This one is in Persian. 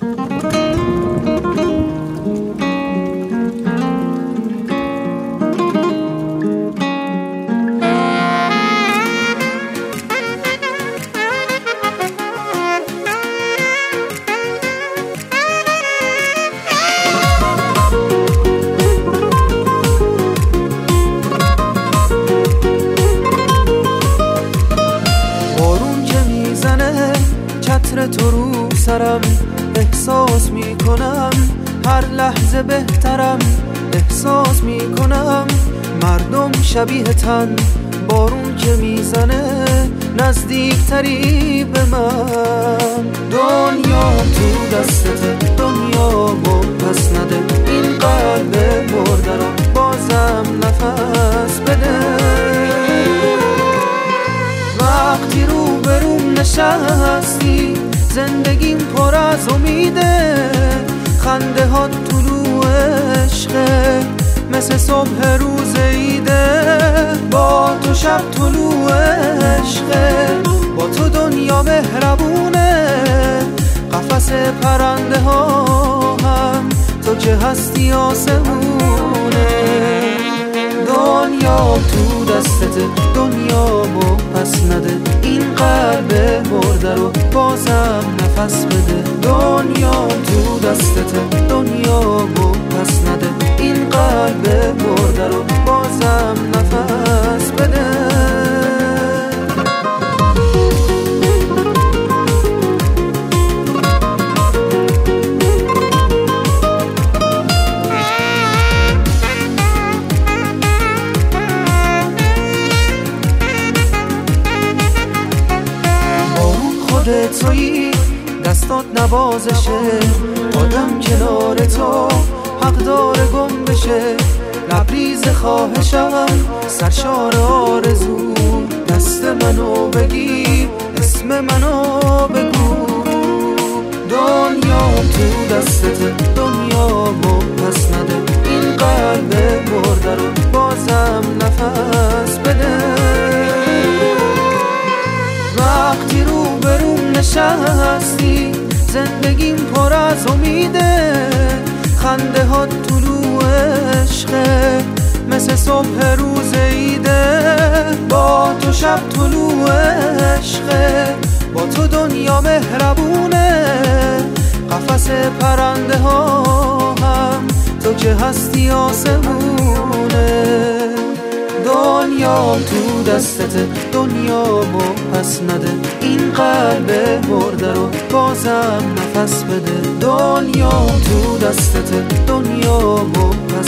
چتر تو رو سرم، احساس میکنم هر لحظه بهترم، احساس میکنم مردم شبیه تن، بارون که میزنه نزدیکتری به من. دنیا تو دستته، دنیا پس نده، این قلب مرده را بازم نفس بده. وقتی رو بروم نشستی زندگیم پر از امیده، خنده ها طلوع عشقه مثل صبح روز عیده. با تو شب طلوع عشقه، با تو دنیا مهربونه، قفس پرنده ها هم تو که هستی آسمونه. دنیا تو دستته، دنیا پس نده، این قلب مرده رو بازم نفس بده. دنیا تو دستته، دنیا پس نده، این قلب مرده رو بازم نفس بده. تویی دستات نوازشه، آدم کنار تو حق داره گم بشه. لبریز خواهشم سرشار آرزو، دست منو بگیر، اسم منو بگو. دنیا تو دستته، دنیا پس نده، این قلب مرده رو بازم نفس بده. وقتی رو بروم نشستی زندگیم پر از امیده، خنده ها طلوع عشقه مثل صبح روز عیده. با تو شب طلوع عشقه، با تو دنیا مهربونه، قفس پرنده ها هم تو که هستی آسمونه. دنیا تو دستته، دنیا پس نده، این قلب مرده رو بازم نفس بده. دنیا تو دستته، دنیا پس